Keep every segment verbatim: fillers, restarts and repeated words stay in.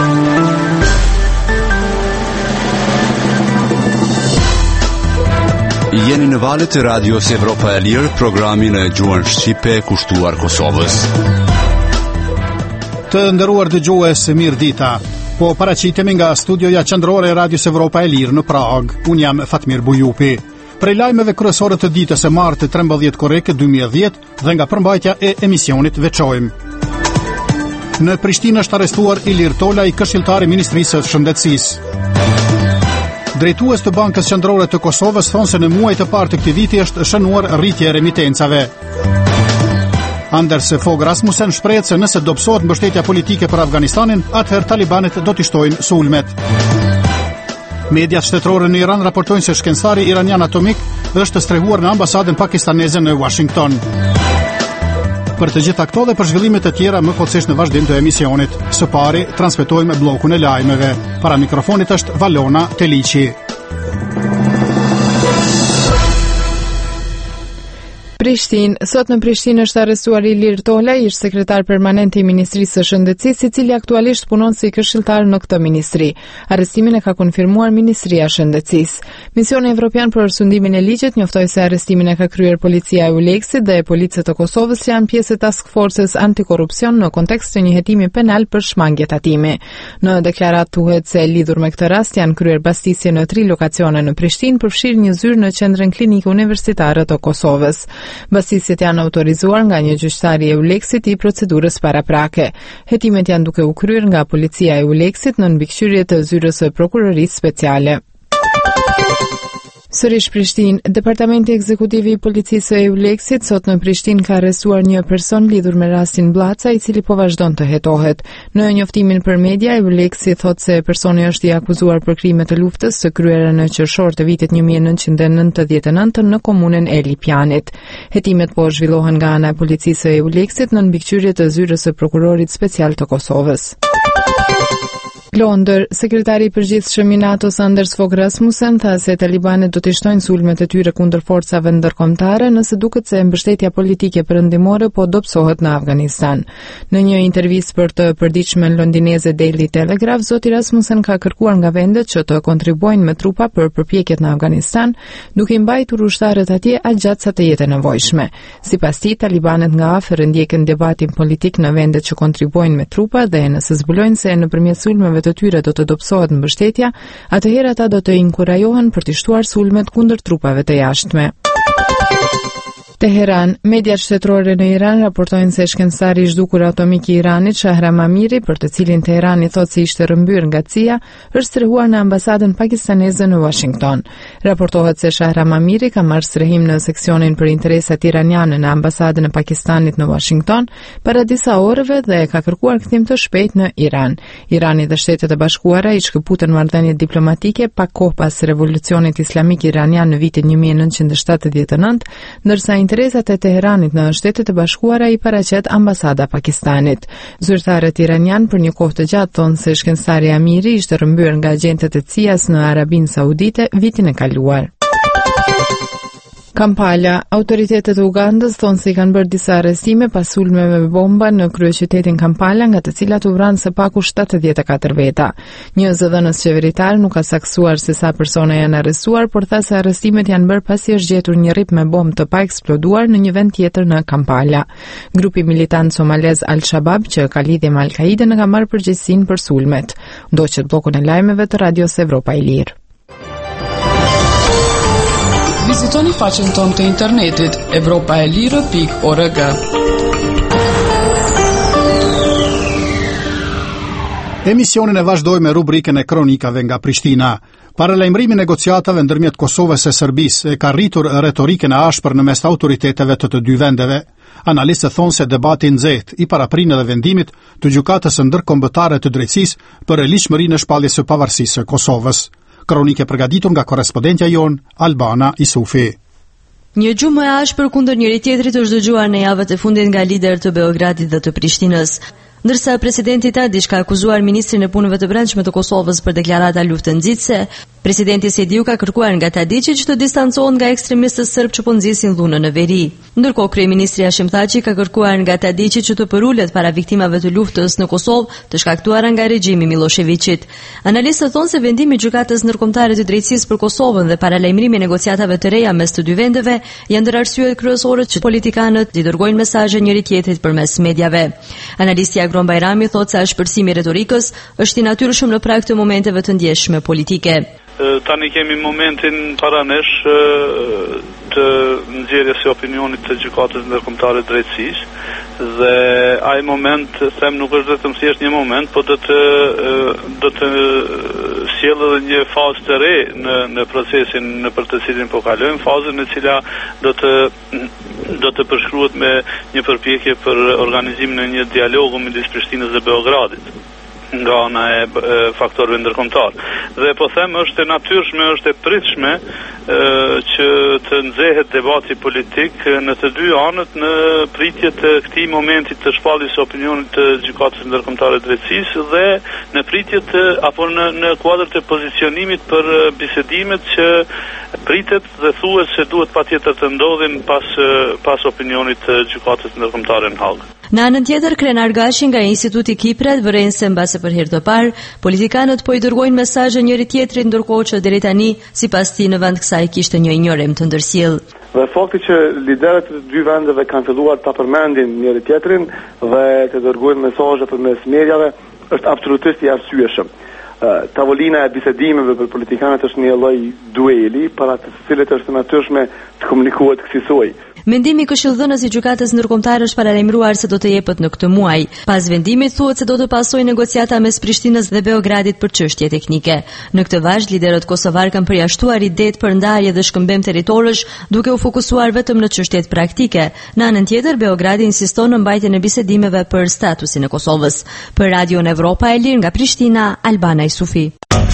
Jeni në valët e Radios Evropa e Lirë, programin e gjuhën shqipe kushtuar Kosovës. Të nderuar dëgjues, mirë dita. Po paraqitemi nga studioja qendrore e Radios Evropa e Lirë në Prag. Unë jam Fatmir Bujupi. Prej lajmeve kryesore të ditës së martë trembëdhjetë korrike dy mijë e dhjetë dhe nga përmbajtja e emisionit veçojmë. Në Prishtinë është arrestuar Ilir Tolaj, këshilltari i Ministrisë së Shëndetësisë. Drejtues të Bankës Qendrore të Kosovës thonë se në muajt e parë të këtij viti është shënuar rritje e remitencave. Anders Fogh Rasmussen shprehet se nëse do psohet mbështetja politike për Afganistanin, atëherë talibanët do t'i shtojnë sulmet. Mediat shtetërore në Iran raportojnë se shkencëtari iranian atomik është strehuar në ambasadën pakistaneze në Washington. Për të gjitha këto dhe për zhvillimet e tjera më pothuajse në vazhdim të emisionit. Së pari transmetojmë bllokun e lajmeve. Para mikrofonit është Valona Teliçi. Prishtinë. Sot në Prishtinë është arrestuar Ilir Tolaj, ish sekretar permanent i Ministrisë së Shëndetësisë, i cili aktualisht punon si këshilltar në këtë ministri. Arrestimin e ka konfirmuar Ministria e Shëndetësisë. Misioni Evropian për sundimin e ligjit njoftoi se arrestimin e ka kryer policia e Euleksit dhe policët e Kosovës janë pjesë e task forces antikorrupsion në kontekst të një hetimi penal për shmangje tatimi. Në deklaratë thuhet se lidhur me këtë rast janë kryer bastisje në tri lokacione në Prishtinë, përfshirë një zyrë në qendrën klinike universitare të Kosovës. Bastisjet janë autorizuar nga një gjyqtar i Euleksit i procedurës paraprake. Hetimet janë duke u kryer nga policia e Euleksit në mbikëqyrje të zyrës së prokurorisë speciale. Sërish Prishtinë. Departamenti ekzekutiv i policisë së Euleksit sot në Prishtinë ka arrestuar një person lidhur me rastin Blaca, i cili po vazhdon të hetohet. Në njoftimin për media, Euleksi thot se personi është i akuzuar për krime të luftës së kryera në qershor të vitit një mijë e nëntëqind e nëntëdhjetë e nëntë në komunën e Lipjanit. Hetimet po zhvillohen nga ana e policisë së Euleksit në mbikëqyrje të zyrës së prokurorit special të Kosovës. Londër. Sekretari i përgjithshëm i NATO-s Anders Fogh Rasmussen tha se talibanët do të shtojnë sulmet e tyre kundër forcave ndërkombëtare nëse duket se mbështetja politike perëndimore po dobësohet në Afganistan. Në një intervistë për të përditshmen londineze Daily Telegraph, zoti Rasmussen ka kërkuar nga vendet që të kontribuojnë me trupa për përpjekjet në Afganistan, duke i mbajtur ushtarët atje aq gjatë sa të jetë e nevojshme. Sipas tij, talibanët nga afër ndjekin debatin politik në vendet që kontribuojnë me trupa dhe nëse zbulojnë se nëpërmjet sulmeve të tyre do të dobësohet mbështetja, atëherë ata do të inkurajohen për të shtuar sulmet kundër trupave të jashtme. Teheran. Mediat shtetërore në Iran raportojnë se shkencëtari i zhdukur atomik i Iranit, Shahram Amiri, për të cilin Teherani thotë se ishte rrëmbyer nga C I A, është strehuar në ambasadën pakistaneze në Washington. Raportohet se Shahram Amiri ka marrë strehim në seksionin për interesat iraniane në ambasadën e Pakistanit në Washington para disa orëve dhe ka kërkuar kthim të shpejtë në Iran. Irani dhe Shtetet e Bashkuara i shkëputën marrëdhënie diplomatike pak kohë pas revolucionit islamik iranian në vitin një mijë e nëntëqind e shtatëdhjetë e nëntë, ndërsa interesat e Teheranit në Shtetet e Bashkuara i paraqet ambasada Pakistanit. Zyrtarët iranian për një kohë të gjatë thonë se shkencëtari Amiri ishte rrëmbyer nga agentët e C I A-s në Arabinë Saudite vitin e kaluar. Kampala. Autoritetet e Ugandës thonë se i kanë bërë disa arrestime pas sulmeve me bomba në kryeqytetin Kampala, nga të cilat u vranë së paku shtatëdhjetë e katër veta. Një zëdhënës qeveritar nuk ka saktuar se sa persona janë arrestuar, por tha se arrestimet janë bërë pasi është gjetur një rip me bombë të pa eksploduar në një vend tjetër në Kampala. Grupi militant somalez Al-Shabaab, që ka lidhje me Al-Qaiden, ka marrë përgjegjësinë për sulmet. Ndoqet bllokun e lajmeve të Radios Evropa e Lirë. Vizitoni faqen tonë të internetit evropa e lirë pikë org. Emisionin e vazhdoj me rubrikën e kronikave nga Prishtina. Paralajmërimi negociatave ndërmjet Kosovës e Serbisë e ka rritur retorikën e ashpër në mes të autoriteteve të të dy vendeve. Analistët thonë se debati i nxehtë i paraprinë dhe vendimit të gjykatës së ndërkombëtare të drejtësisë për ligjshmërinë e shpalljes së pavarësisë së Kosovës. Kronike përgatitur nga korrespondentja jon Albana Isufi. Një gjumë e ashpër kundër njëri tjetrit është dëgjuar në javët e fundit nga liderët të Beogradit dhe të Prishtinës. Ndërsa presidenti Tadić ka akuzuar ministrin e punëve të brendshme të Kosovës për deklarata luftë nxitse, Presidenti Sediu ka kërkuar nga Tadiçi që të distancohen nga ekstremistët serb që po nxisin dhunën në veri. Ndërkohë kryeministri Hashim Thaçi ka kërkuar nga Tadiçi që të përulet para viktimave të luftës në Kosovë të shkaktuara nga regjimi Miloševićit. Analistët thonë se vendimi i Gjykatës Ndërkombëtare të Drejtësisë për Kosovën dhe paralajmërimi i negociatave të reja mes të dy vendeve janë ndër arsyet kryesore që politikanët i dërgojnë mesazhe njëri tjetrit përmes mediave. Analisti Agron Bajrami thotë se ashpërsimi i retorikës është i natyrshëm në prag të momenteve të ndjeshme politike. Tani kemi momentin para nesh të nxjerrjes së opinionit të Gjykatës Ndërkombëtare të Drejtësisë dhe ai moment them nuk është vetëm thjesht një moment, por do të do të sjellë edhe një fazë të re në në procesin në për të cilin po kalojmë, fazën e cila do të do të përshkruhet me një përpjekje për organizimin e një dialogu midis Prishtinës dhe Beogradit nga ana e faktorëve ndërkombëtar. Dhe po them është e natyrshme, është e pritshme e, që të nxehet debati politik në të dy anët në pritje të këtij momenti të shpalljes së opinionit të Gjykatës Ndërkombëtare të Drejtësisë dhe në pritje të apo në në kuadër të pozicionimit për bisedimet që pritet dhe thuhet se duhet patjetër të ndodhin pas pas opinionit të Gjykatës Ndërkombëtare në Hag. Në anën tjetër, Krenar Gashi nga Instituti Kipret vëren se mbase për herë të parë, politikanët po i dërgojnë mesazhe njëri tjetrit ndërkohë që deri tani, sipas tij, në vend kësaj kishte një injorim të ndërsjell. Dhe fakti që liderët e dy vendeve kanë filluar ta përmendin njëri tjetrin dhe të dërgojnë mesazhe përmes mediave është absolutisht i arsyeshëm. Tavolina e bisedimeve për politikanët është një lloj dueli para të cilit është natyrshme të komunikohet kësaj. Mendimi i këshillëdhënës i Gjykatës Ndërkombëtare është paralajmëruar se do të jepet në këtë muaj. Pas vendimit thuhet se do të pasojë negociata mes Prishtinës dhe Beogradit për çështje teknike. Në këtë vazhd, liderët kosovar kanë përjashtuar idetë për ndarje dhe shkëmbim territorësh, duke u fokusuar vetëm në çështjet praktike. Në anën tjetër, Beogradi insiston në mbajtjen e bisedimeve për statusin e Kosovës. Për Radion Evropa e Lirë nga Prishtina, Albana Isufi.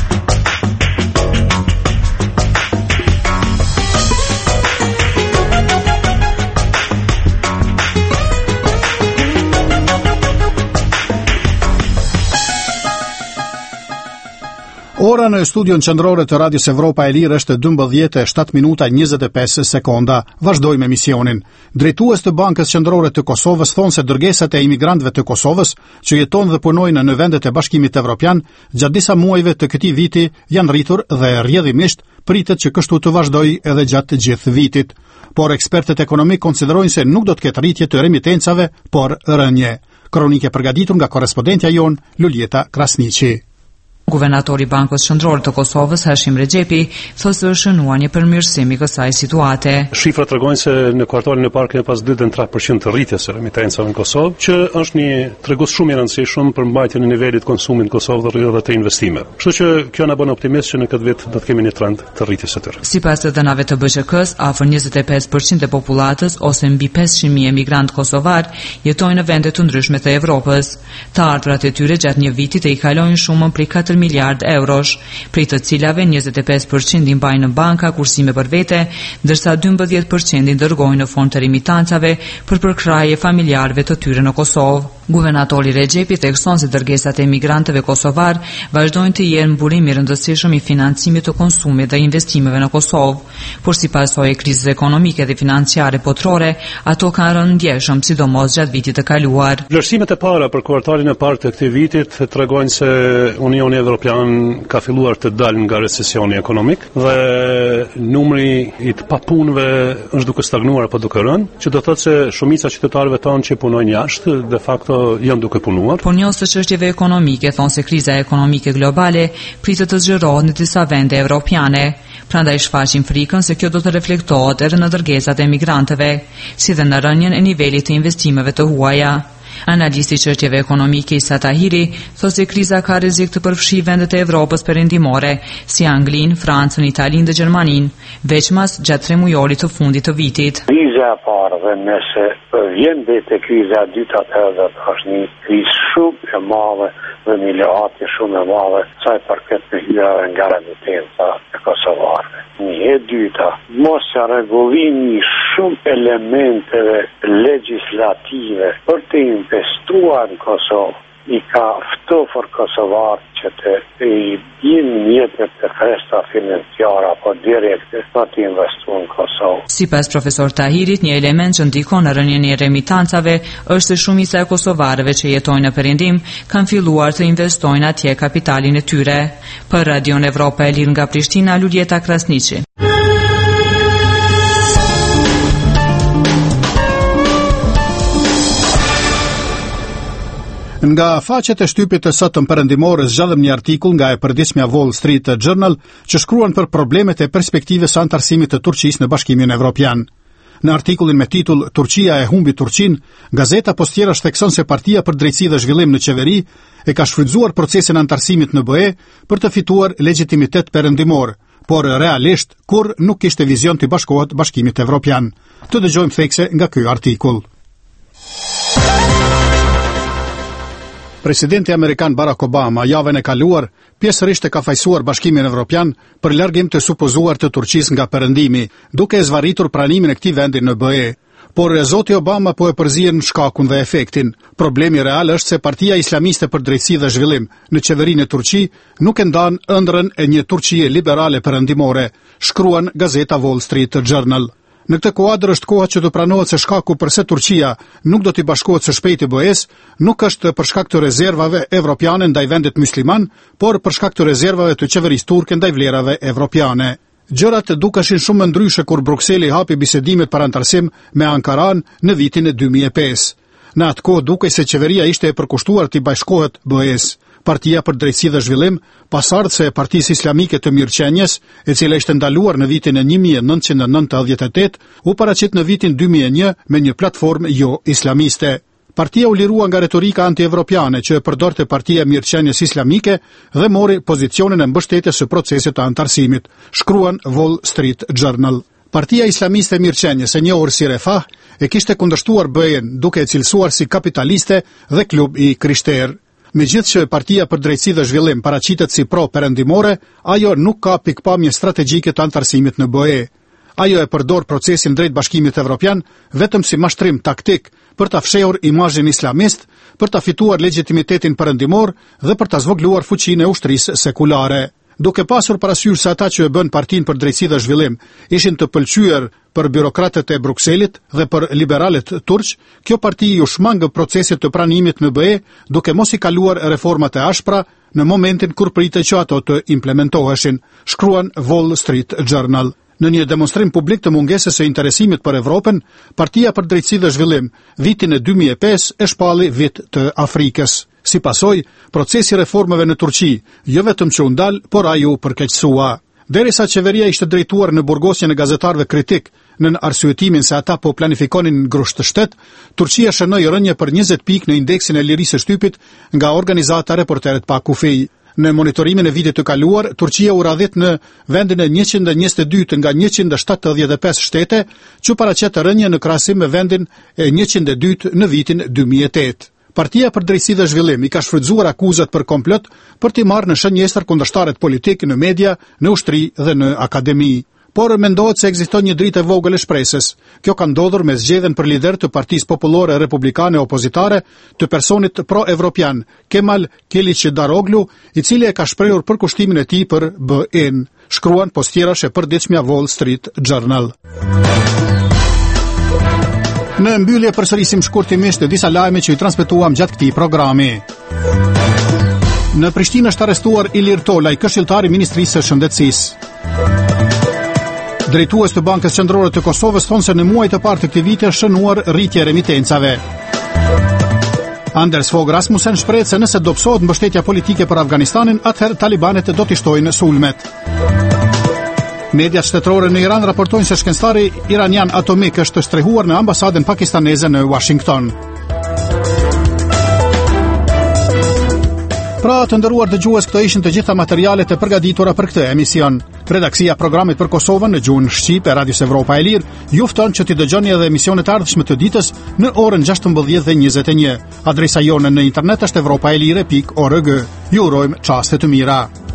Ora në studion qendrore të Radios Evropa e Lirë është dymbëdhjetë e shtatë minuta njëzet e pesë sekonda. Vazhdojmë emisionin. Drejtues të Bankës Qendrore të Kosovës thonë se dërgesat e imigrantëve të Kosovës që jetojnë dhe punojnë në vendet e Bashkimit Evropian gjatë disa muajve të këtij viti janë rritur dhe rrjedhimisht pritet që kështu të vazhdojë edhe gjatë gjithë vitit. Por ekspertët ekonomik konsiderojnë se nuk do të ketë rritje të remitencave, por rënje. Kronike përgatitur nga korrespondentja jon Luljeta Krasniqi. Guvernatori i Bankës Qendrore të Kosovës, Hashim Rexhepi, thotë se është shënuar një përmirësim i kësaj situate. Shifrat tregojnë se në kvartalin e parë kemi pas dy deri në tre përqind të rritjes së remitencave në Kosovë, që është një tregus shumë i rëndësishëm për mbajtjen e nivelit të konsumit në Kosovë dhe të investimeve. Kështu që kjo na bën optimist që në këtë vit do të kemi një trend të rritjes së tyre. Sipas të dhënave të B Q K-s, afër njëzet e pesë përqind e popullatës ose mbi pesëqind mijë emigrantë kosovar jetojnë në vende të ndryshme të Evropës. Të ardhurat e tyre gjatë një viti të i kalojnë shumën prej katër miliard eurosh, prej të cilave njëzet e pesë përqind i mbajnë në banka kursime për vete, ndërsa dymbëdhjetë përqind i dërgojnë në fond të remitancave për përkraje familjarëve të tyre në Kosovë. Guvernatori Rexhepi thekson se dërgesat e emigrantëve kosovar vazhdojnë të jenë mburim i rëndësishëm i financimit të konsumit dhe investimeve në Kosovë, por sipas së krizës ekonomike dhe financiare botërore, ato kanë rënë ndjeshëm sidomos gjatë vitit të kaluar. Vlerësimet e para për kvartalin e parë të këtij vitit tregojnë se Unioni Evropian ka filluar të dalë nga recesioni ekonomik dhe numri i të papunëve është duke stagnuar apo duke rënë, që do thotë se shumica e qytetarëve tonë që punojnë jashtë de facto janë duke punuar. Por njës të çështjeve ekonomike thonë se kriza ekonomike globale pritet të zgjerohet në disa vende evropiane. Prandaj shfaqin frikën se kjo do të reflektohet edhe në dërgesat e emigrantëve, si dhe në rënien e nivelit të investimeve të huaja. Analisti i çështjeve ekonomike Isa Tahiri thotë se kriza ka rrezik të përfshijë vendet e Evropës perëndimore, si Anglinë, Francën, Italinë dhe Gjermaninë, veçmas gjatë tre mujorit të fundit të vitit. Kriza e parë dhe nëse vjen vetë kriza e dytë, atëherë është një krizë shumë e madhe dhe një lehati shumë e madhe sa i përket në hyrave nga remitenca e kosovarëve. Një e dyta, mos ja rregullimi shumë elementeve legislative për të investuar në Kosovë i ka ftofër Kosovar që të i binë mjetët të fresta financiare apo direkte pa të investuar në Kosovë. Sipas profesor Tahirit, një element që ndikon në rënien e remitancave është se shumica e kosovarëve që jetojnë në perëndim kanë filluar të investojnë atje kapitalin e tyre. Për Radion Evropa e Lirë nga Prishtina, Luljeta Krasniqi. Nga faqet e shtypit të sotëm perëndimore zgjodhem një artikull nga e përditshmja Wall Street Journal që shkruan për problemet e perspektives së antarësimit të Turqisë në Bashkimin Evropian. Në artikullin me titull Turqia e humbi Turqinë, gazeta Postjerash thekson se Partia për Drejtësi dhe Zhvillim në qeveri e ka shfrytzuar procesin e antarësimit në B E për të fituar legjitimitet perëndimor, por realisht kur nuk kishte vizion të bashkohet Bashkimit Evropian. Të dëgjojmë thekse nga ky artikull. Presidenti Amerikan Barack Obama javën e kaluar pjesërisht e ka fajsuar Bashkimin Evropian për largim të supozuar të Turqisë nga perëndimi, duke e zvarritur pranimin e këtij vendi në B E. Por zoti Obama po e përzihen shkakun dhe efektin. Problemi real është se Partia Islamiste për Drejtësi dhe Zhvillim në qeverinë e Turqi nuk e ndan ëndrrën e një Turqie liberale perëndimore, shkruan gazeta Wall Street Journal. Në këtë kuadër është koha që të pranohet se shkaku përse Turqia nuk do t'i bashkohet së shpejti B E-s nuk është për shkak të rezervave evropiane ndaj vendit musliman, por për shkak të rezervave të qeverisë turke ndaj vlerave evropiane. Gjërat dukeshin shumë ndryshe kur Brukseli hapi bisedimet për antarësim me Ankaran në vitin e dy mijë e pesë. Në atë kohë dukej se qeveria ishte e përkushtuar t'i bashkohet B E-s. Partia për Drejtësi dhe Zhvillim, pasardhëse e Partisë Islamike të Mirçenjes, e cila ishte ndaluar në vitin e një mijë e nëntëqind e nëntëdhjetë e tetë, u paraqit në vitin dy mijë e një me një platformë jo islamiste. Partia u lirua nga retorika anti-evropiane që e përdorte Partia e Mirçenjes Islamike dhe mori pozicionin e mbështetjes së procesit të antarësimit, shkruan Wall Street Journal. Partia Islamiste e Mirçenjes, e njohur si Refah, e kishte kundërshtuar B E-n duke e cilësuar si kapitaliste dhe klub i krishterë. Megjithëse që Partia për Drejtësi dhe Zhvillim paraqitet si pro-perëndimore, ajo nuk ka pikpamje strategjike të antarësimit në B E. Ajo e përdor procesin drejt Bashkimit Evropian vetëm si mashtrim taktik për ta fshehur imazhin islamist, për ta fituar legjitimitetin perëndimor dhe për ta zvogluar fuqinë e ushtrisë sekulare. Duke pasur parasysh se ata që e bën Partinë për Drejtësi dhe Zhvillim ishin të pëlqyer për birokratët e Brukselit dhe për liberalet turq, kjo parti u shmangë procesit të pranimit në B E duke mos i kaluar reformat e ashpra në momentin kur pritej që ato të implementoheshin, shkruan Wall Street Journal. Në një demonstrim publik të mungesës së interesimit për Evropën, Partia për Drejtësi dhe Zhvillim vitin e dy mijë e pesë e shpalli vit të Afrikës. Si pasojë, procesi reformave në Turqi jo vetëm që u ndal, por ai u përkeqësua. Derisa qeveria ishte drejtuar në burgosjen e gazetarëve kritik në arsyetimin se ata po planifikonin grusht të shtet, Turqia shënoi rënje për njëzet pikë në indeksin e lirisë së shtypit nga organizata Reporterët pa kufij. Në monitorimin e vitit të kaluar, Turqia u radhit në vendin e njëqind e njëzet e dytë nga njëqind e shtatëdhjetë e pesë shtete, që paraqet rënje në krahasim me vendin e njëqind e dytë në vitin dy mijë e tetë. Partia për Drejtësi dhe Zhvillim i ka shfrytzuar akuzat për komplot për t'i marrë në shënjestër kundërshtarët politik në media, në ushtri dhe në akademi. Por mendohet se ekziston një dritë e vogël e shpresës. Kjo ka ndodhur me zgjedhjen për lider të Partisë Popullore Republikane opozitare të personit pro-evropian, Kemal Kılıçdaroğlu, i cili e ka shprehur përkushtimin e tij për B E-n, shkruan Postjerash e përditshmja Wall Street Journal. Në mbyllje përsërisim shkurtimisht disa lajme që i transmetuam gjatë këtij programi. Në Prishtinë është arrestuar Ilir Tolaj, këshilltar i Ministrisë së Shëndetësisë. Drejtues të Bankës Qendrore të Kosovës thonë se në muajt e parë të këtij viti është shënuar rritje e remitencave. Anders Fogh Rasmussen shprehet se nëse dobësohet mbështetja politike për Afganistanin, atëherë talibanet do t'i shtojnë sulmet. Mediat shtetërore në Iran raportojnë se shkencëtari iranian atomik është strehuar në ambasadën pakistaneze në Washington. Pra të nderuar dëgjues, këto ishin të gjitha materialet e përgatitura për këtë emision. Redaksia e programit për Kosovën në gjuhën shqipe e Radios Evropa e Lirë ju fton që t'i dëgjoni edhe emisionet e ardhshme të ditës në orën gjashtëmbëdhjetë dhe njëzet e një. Adresa jone në internet është evropaelire pikë org. Ju urojmë çaste të mira.